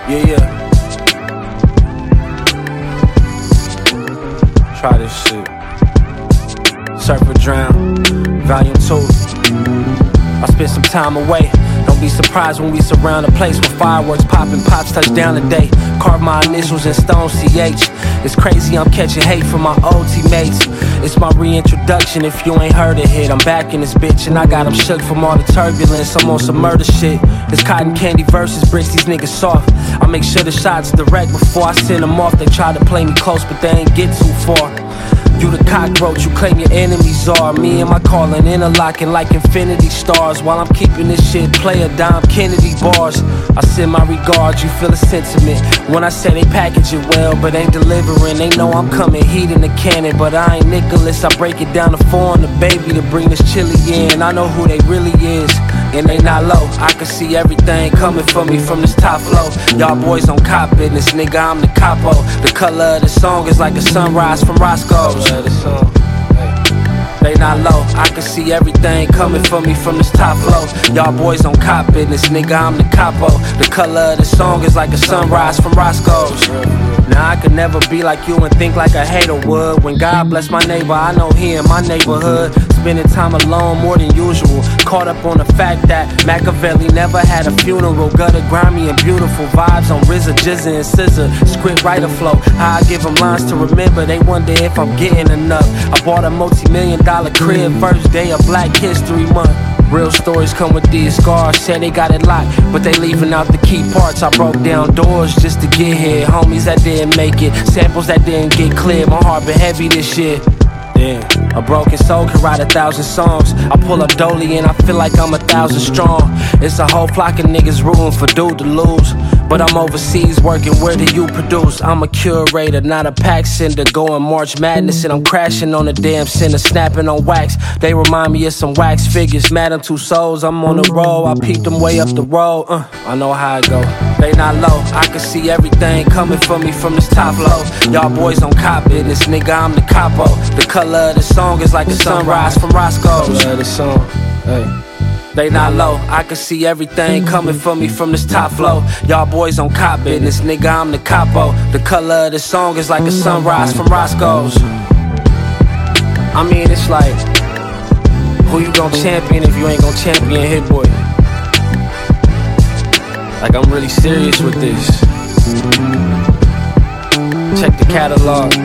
Yeah. Try this shit. Surf or Drown, Volume 2. I spent some time away. Don't be surprised when we surround a place with fireworks popping, pops touch down today. Carve my initials in stone, CH. It's crazy, I'm catching hate from my old teammates. It's my reintroduction, if you ain't heard it hit. I'm back in this bitch and I got them shook from all the turbulence. I'm on some murder shit. It's cotton candy versus bricks, these niggas soft. I make sure the shots direct before I send them off. They try to play me close, but they ain't get too far. You the cockroach, you claim your enemies are. Me and my calling interlocking like infinity stars. While I'm keeping this shit player dime Kennedy bars. I send my regards, you feel a sentiment when I say they package it well, but ain't delivering. They know I'm coming heat in the cannon, but I ain't Nicholas. I break it down to 4 on the baby to bring this chili in. I know who they really is, and they not low. I can see everything coming for me from this top flow. Y'all boys on cop business, nigga, I'm the capo. The color of the song is like a sunrise from Roscoe's. They not low, I can see everything coming for me from this top flow. Y'all boys on cop business, nigga, I'm the capo. The color of the song is like a sunrise from Roscoe's. Now I could never be like you and think like a hater would. When God bless my neighbor, I know he in my neighborhood. Spending time alone more than usual. Caught up on the fact that Machiavelli never had a funeral. Gutter, grimy and beautiful vibes on RZA, Jizza and SZA. Script writer flow, how I give them lines to remember. They wonder if I'm getting enough. I bought a multi-million-dollar crib first day of Black History Month. Real stories come with these scars. Say they got it locked, but they leaving out the key parts. I broke down doors just to get here. Homies that didn't make it, samples that didn't get clear. My heart been heavy this year. Damn, a broken soul can write 1,000 songs. I pull up Dolly and I feel like I'm 1,000 strong. It's a whole flock of niggas rooting for dude to lose, but I'm overseas working, where do you produce? I'm a curator, not a pack sender. Going March Madness and I'm crashing on the damn center. Snapping on wax, they remind me of some wax figures. Madam Tussauds, I'm on the roll. I peeped them way up the road, I know how it go. They not low, I can see everything coming for me from this top flow. Y'all boys on cop business, nigga, I'm the capo. The color of the song is like a sunrise from Roscoe's. They not low, I can see everything coming for me from this top flow. Y'all boys on cop business, nigga, I'm the capo. The color of the song is like a sunrise from Roscoe's. I mean, it's like, who you gon' champion if you ain't gon' champion Hit Boy? Like, I'm really serious with this. Check the catalog.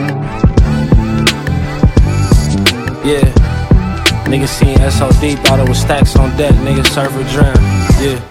Yeah. Niggas seen SOD, thought it was stacks on deck. Niggas Surf or Drown. Yeah.